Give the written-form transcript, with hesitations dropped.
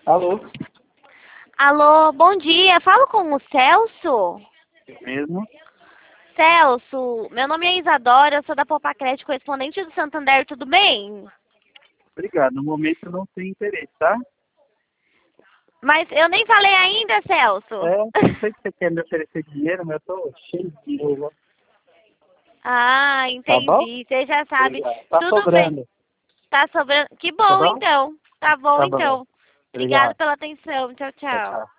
Alô? Alô, bom dia. Falo com o Celso? Eu mesmo? Celso, meu nome é Isadora, eu sou da Popacred, correspondente do Santander, tudo bem? Obrigado. No momento eu não tenho interesse, tá? Mas eu nem falei ainda, Celso. Não sei se você quer me oferecer dinheiro, mas eu tô cheio de dinheiro. Ah, Tá bom? entendi. Você já sabe. Obrigado. Tá Tudo bem. sobrando. Tá sobrando. Que Tá bom, bom? então. Tá bom, Tá bom. então. Obrigada Obrigado. pela atenção. Tchau, Tchau, tchau. tchau.